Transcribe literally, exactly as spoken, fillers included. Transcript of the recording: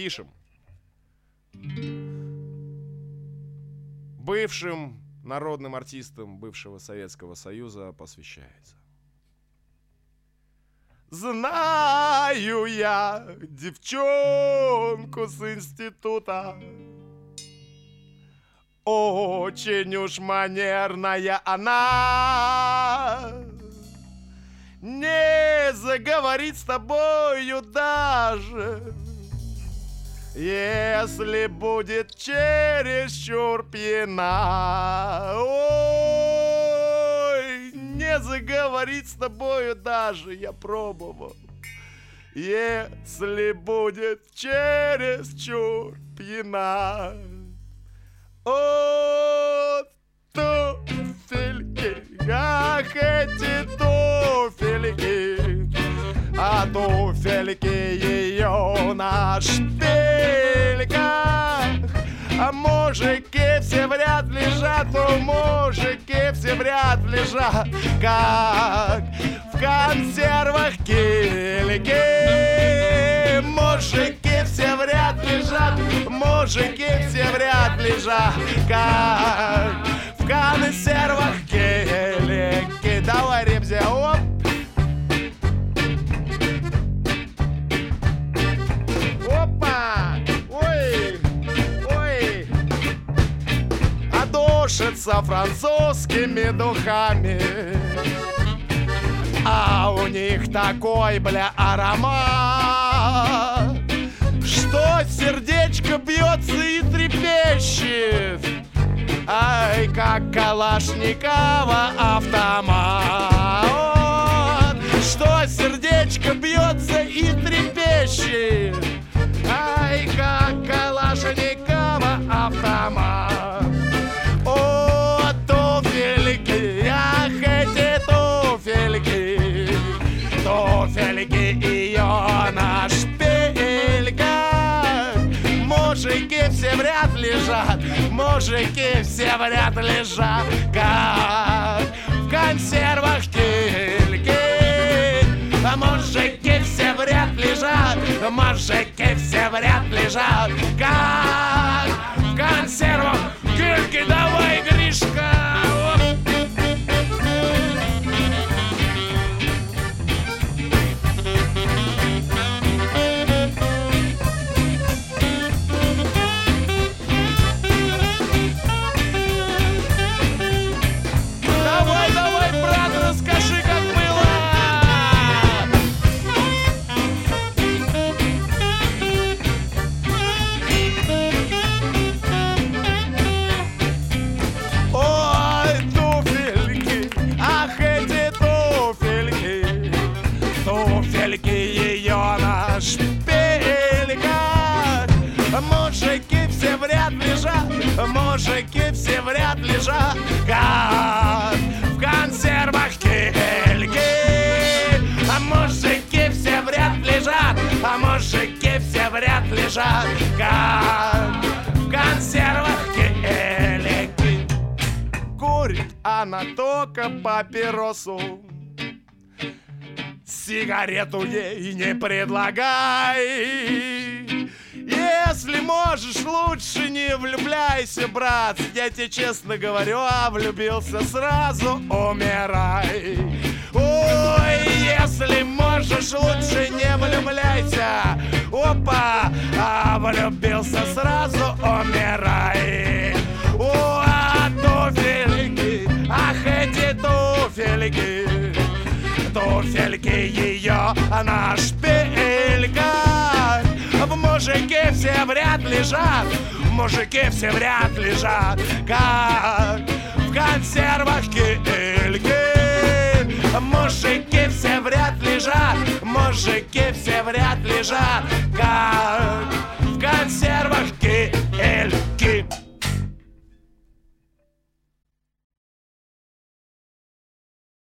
Пишем. Бывшим народным артистам бывшего Советского Союза посвящается. Знаю я девчонку с института, очень уж манерная она, не заговорит с тобою даже, если будет чересчур пьяна. Ой, не заговорит с тобою даже, я пробовал, если будет чересчур пьяна. О, туфельки, ах, эти туфельки, а туфельки ее на шпильках. А мужики все в ряд лежат, о, мужики все в ряд лежат, как в консервах кильки. Мужики все в ряд лежат, мужики все в ряд лежат, как в консервах кильки. Давай, Ребзя, оп! Опа! Ой! Ой! А душится французскими духами, а у них такой, бля, аромат, что сердечко бьется и трепещет, ай, как Калашникова автомат. Что сердечко бьется и трепещет, ай, как Калашникова автомат. О, туфельки, ах, эти туфельки, туфельки ее на шпильках. Мужики все в ряд лежат, мужики все в ряд лежат, как в консервах кильки. А мужики все в ряд лежат, мужики все в ряд лежат, как в консервах кильки. Давай, Гришка! Мужики все в ряд лежат, мужики все в ряд лежат, как в консервах кильки. А мужики все в ряд лежат, а мужики все в ряд лежат, как в консервах кильки. Курит она только папиросу, сигарету ей не предлагай. Если можешь, лучше не влюбляйся, брат. Я тебе честно говорю, а влюбился сразу, умирай. Ой, если можешь, лучше не влюбляйся. Опа, а влюбился сразу, умирай. О, а туфельки, ах, эти туфельки, туфельки ее на шпильках. Мужики все в ряд лежат, мужики все в ряд лежат, как в консервах кильки. Мужики все в ряд лежат, мужики все в ряд лежат, как